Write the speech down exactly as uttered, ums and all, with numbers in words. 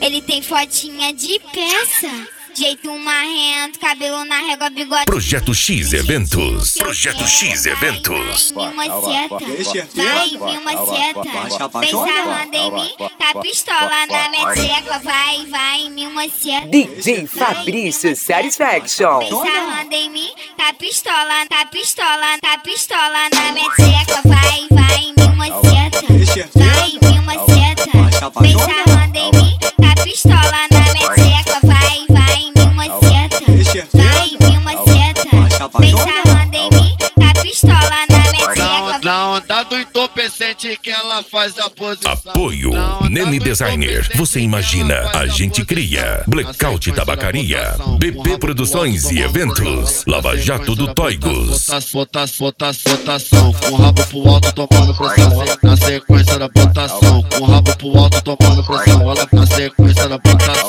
Ele tem fotinha de peça, jeito marrento, cabelo na régua, bigode. Projeto X Eventos. Projeto X Eventos. Vai vir uma seta, vai vir uma seta. Vem sarrando em mim, tá pistola na meteca. Vai, vai em mim uma seta. D J Fabrício Satisfaction. Vem sarrando em mim, tá pistola, tá pistola, tá pistola na meteca. Vai, vai em mim uma seta, vai em mim uma seta. Vem sarrando em mim, tá pistola na meteca. Vai, vai em mim uma seta, vai em mim uma seta. Vem sarrando em mim, tá pistola na meteca. Na onda do entorpecente que ela faz a posição. Apoio Nene Designer. Você imagina, a gente cria. Blackout Tabacaria, B P Produções e Eventos, Lava Jato do Toigos. Votação, votação, com rabo pro alto tomando pressão. Na sequência da votação, com rabo pro alto tomando pressão. Olha na sequência da votação.